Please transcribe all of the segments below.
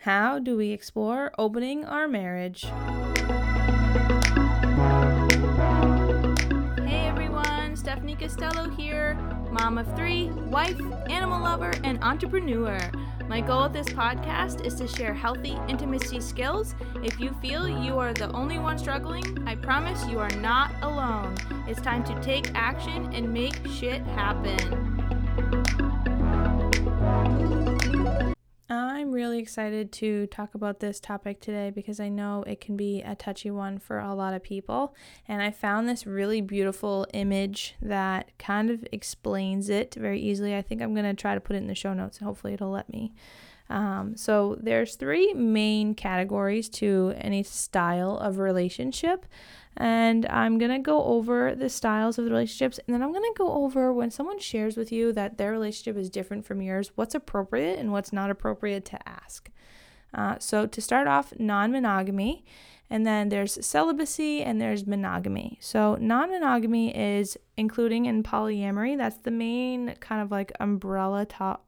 How do we explore opening our marriage? Hey everyone, Stephanie Costello here, mom of 3, wife, animal lover, and entrepreneur. My goal with this podcast is to share healthy intimacy skills. If you feel you are the only one struggling, I promise you are not alone. It's time to take action and make shit happen. I'm really excited to talk about this topic today because I know it can be a touchy one for a lot of people. And I found this really beautiful image that kind of explains it very easily. I think I'm going to try to put it in the show notes and hopefully it'll let me. So there's 3 main categories to any style of relationship. And I'm going to go over the styles of the relationships, and then I'm going to go over when someone shares with you that their relationship is different from yours, what's appropriate and what's not appropriate to ask. So to start off, non-monogamy, and then there's celibacy and there's monogamy. So non-monogamy is including in polyamory. That's the main kind of like umbrella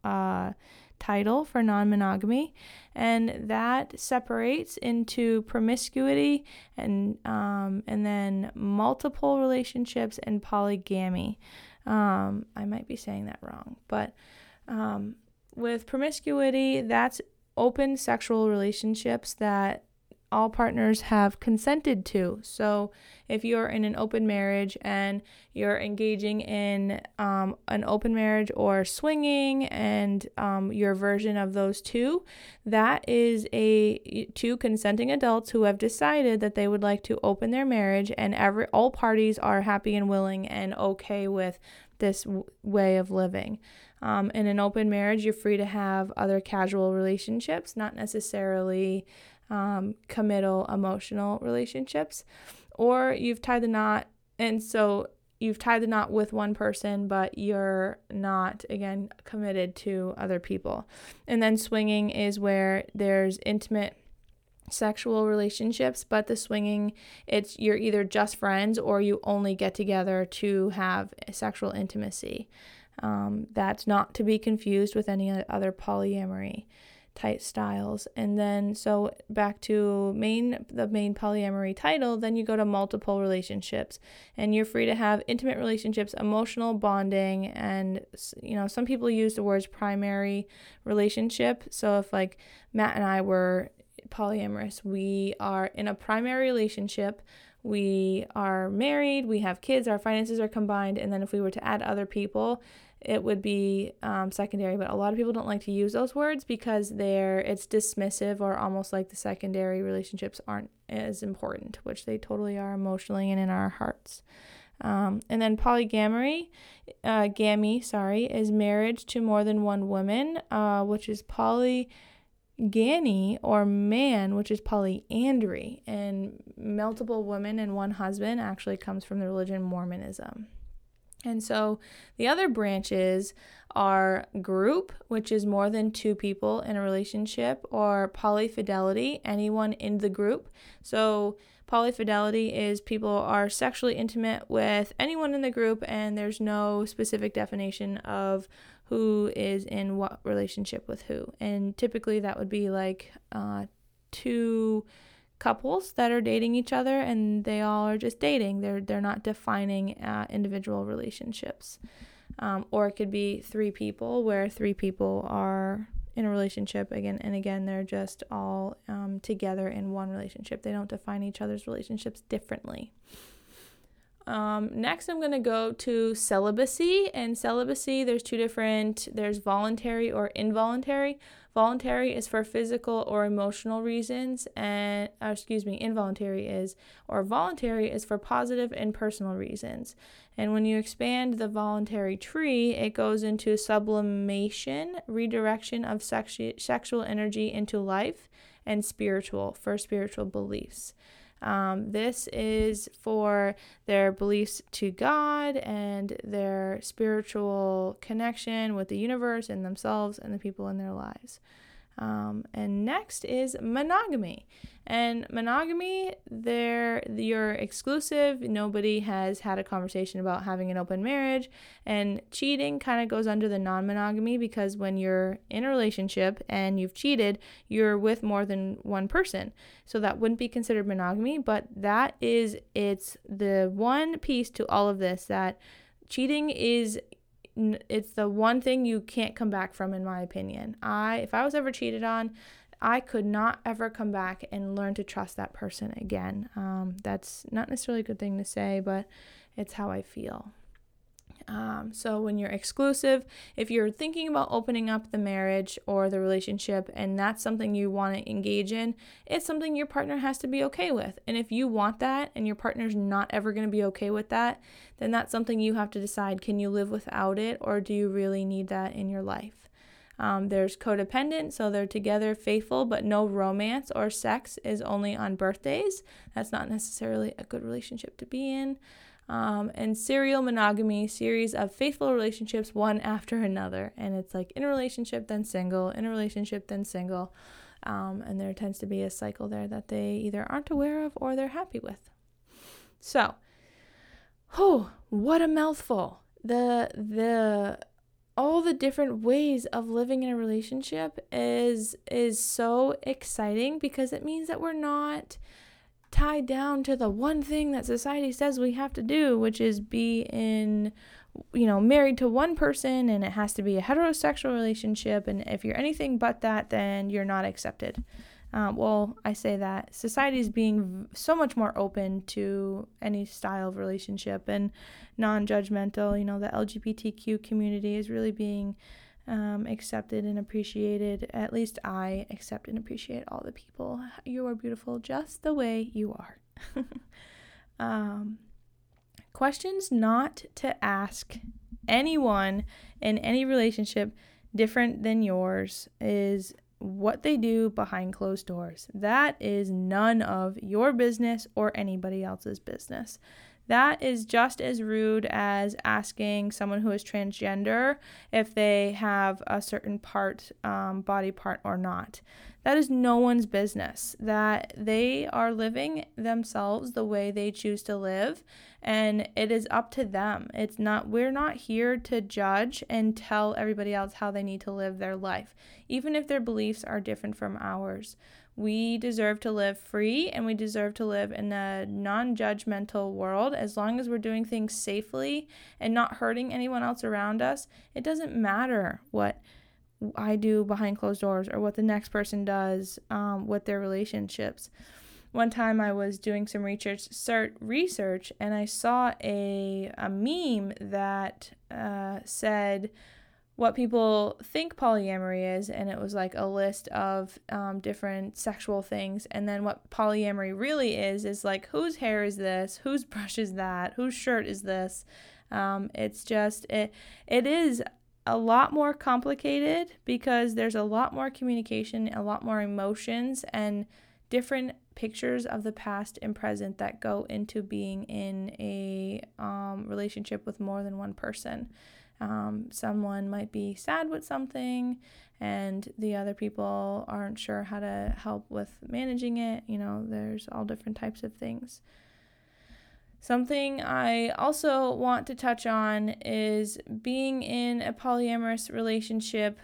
title for non-monogamy, and that separates into promiscuity and then multiple relationships and polygamy. I might be saying that wrong, but with promiscuity, that's open sexual relationships that all partners have consented to. So if you're in an open marriage and you're engaging in an open marriage or swinging and your version of those two, that is two consenting adults who have decided that they would like to open their marriage, and all parties are happy and willing and okay with this way of living. In an open marriage, you're free to have other casual relationships, not necessarily committal emotional relationships, or you've tied the knot, and so you've tied the knot with one person, but you're not, again, committed to other people. And then swinging is where there's intimate sexual relationships, but the swinging, you're either just friends or you only get together to have sexual intimacy. That's not to be confused with any other polyamory type styles. And then so back to the main polyamory title, then you go to multiple relationships, and you're free to have intimate relationships, emotional bonding, and some people use the words primary relationship. So if like Matt and I were polyamorous, we are in a primary relationship, we are married, we have kids, our finances are combined, and then if we were to add other people, it would be secondary. But a lot of people don't like to use those words because it's dismissive, or almost like the secondary relationships aren't as important, which they totally are emotionally and in our hearts. And then polyamory, is marriage to more than one woman, which is polygamy, or man, which is polyandry. And multiple women and one husband actually comes from the religion Mormonism. And so the other branches are group, which is more than 2 people in a relationship, or polyfidelity, anyone in the group. So polyfidelity is people are sexually intimate with anyone in the group, and there's no specific definition of who is in what relationship with who. And typically that would be like 2 couples that are dating each other, and they all are just dating. They're not defining individual relationships. Or it could be 3 people, where 3 people are in a relationship again and again. They're just all together in one relationship. They don't define each other's relationships differently. Next, I'm going to go to celibacy. And celibacy, there's voluntary or involuntary. Voluntary is for physical or emotional reasons, and voluntary is for positive and personal reasons. And when you expand the voluntary tree, it goes into sublimation, redirection of sexual energy into life, and spiritual beliefs. This is for their beliefs to God and their spiritual connection with the universe and themselves and the people in their lives. And next is monogamy. And monogamy, you're exclusive. Nobody has had a conversation about having an open marriage. And cheating kind of goes under the non-monogamy, because when you're in a relationship and you've cheated, you're with more than one person. So that wouldn't be considered monogamy, but it's the one piece to all of this, that cheating it's the one thing you can't come back from, in my opinion. If I was ever cheated on, I could not ever come back and learn to trust that person again. That's not necessarily a good thing to say, but it's how I feel. So when you're exclusive, if you're thinking about opening up the marriage or the relationship and that's something you want to engage in, it's something your partner has to be okay with. And if you want that and your partner's not ever going to be okay with that, then that's something you have to decide. Can you live without it, or do you really need that in your life? There's codependent, so they're together faithful, but no romance or sex is only on birthdays. That's not necessarily a good relationship to be in. And serial monogamy, series of faithful relationships, one after another. And it's like in a relationship, then single, in a relationship, then single. And there tends to be a cycle there that they either aren't aware of or they're happy with. So, what a mouthful. All the different ways of living in a relationship is so exciting, because it means that we're not tied down to the one thing that society says we have to do, which is be married to one person, and it has to be a heterosexual relationship, and if you're anything but that, then you're not accepted. I say that society is being so much more open to any style of relationship and non-judgmental. The LGBTQ community is really being accepted and appreciated. At least I accept and appreciate all the people. You are beautiful just the way you are. Questions not to ask anyone in any relationship different than yours is what they do behind closed doors. That is none of your business or anybody else's business. That is just as rude as asking someone who is transgender if they have a certain body part or not. That is no one's business. That they are living themselves the way they choose to live, and it is up to them. We're not here to judge and tell everybody else how they need to live their life, even if their beliefs are different from ours. We deserve to live free, and we deserve to live in a non-judgmental world. As long as we're doing things safely and not hurting anyone else around us, it doesn't matter what I do behind closed doors or what the next person does with their relationships. One time I was doing some research and I saw a meme that said what people think polyamory is, and it was like a list of different sexual things, and then what polyamory really is like, whose hair is this, whose brush is that, whose shirt is this. It is a lot more complicated, because there's a lot more communication, a lot more emotions, and different pictures of the past and present that go into being in a relationship with more than one person. Someone might be sad with something and the other people aren't sure how to help with managing it. There's all different types of things. Something I also want to touch on is being in a polyamorous relationship,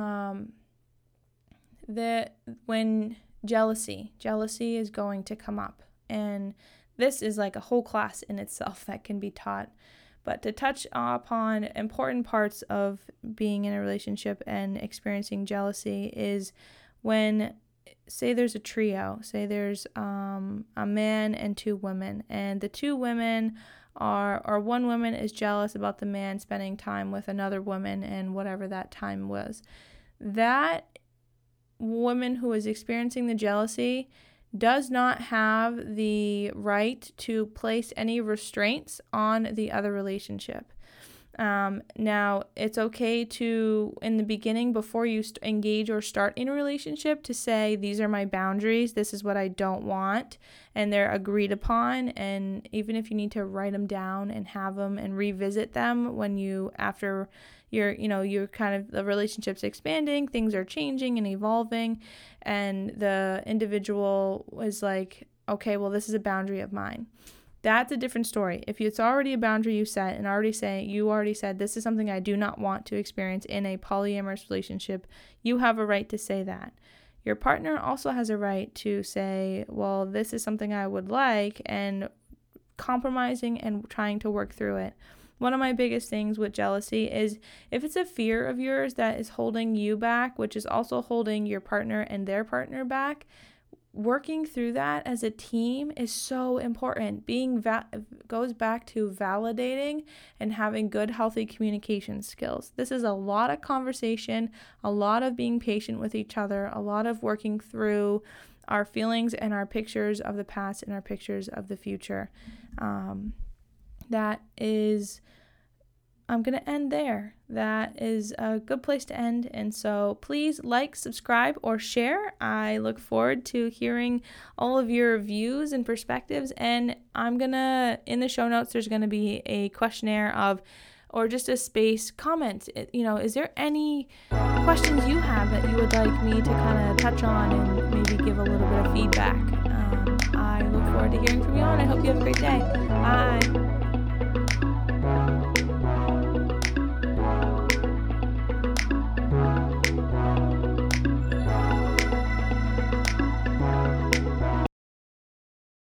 that when jealousy is going to come up. And this is like a whole class in itself that can be taught. But to touch upon important parts of being in a relationship and experiencing jealousy is when, say there's a trio, say there's a man and two women, and the two women or one woman is jealous about the man spending time with another woman and whatever that time was. That woman who is experiencing the jealousy does not have the right to place any restraints on the other relationship. Now, it's okay to, in the beginning, before you engage or start in a relationship, to say, these are my boundaries, this is what I don't want, and they're agreed upon. And even if you need to write them down and have them and revisit them after you're kind of, the relationship's expanding, things are changing and evolving, and the individual was like, okay, well, this is a boundary of mine. That's a different story. If it's already a boundary you set and you already said this is something I do not want to experience in a polyamorous relationship, you have a right to say that. Your partner also has a right to say, well, this is something I would like, and compromising and trying to work through it. One of my biggest things with jealousy is if it's a fear of yours that is holding you back, which is also holding your partner and their partner back, working through that as a team is so important. Goes back to validating and having good, healthy communication skills. This is a lot of conversation, a lot of being patient with each other, a lot of working through our feelings and our pictures of the past and our pictures of the future. I'm going to end there. That is a good place to end. And so please like, subscribe, or share. I look forward to hearing all of your views and perspectives. And in the show notes, there's going to be a questionnaire or just a space comment. Is there any questions you have that you would like me to kind of touch on and maybe give a little bit of feedback? I look forward to hearing from you all, and I hope you have a great day. Bye.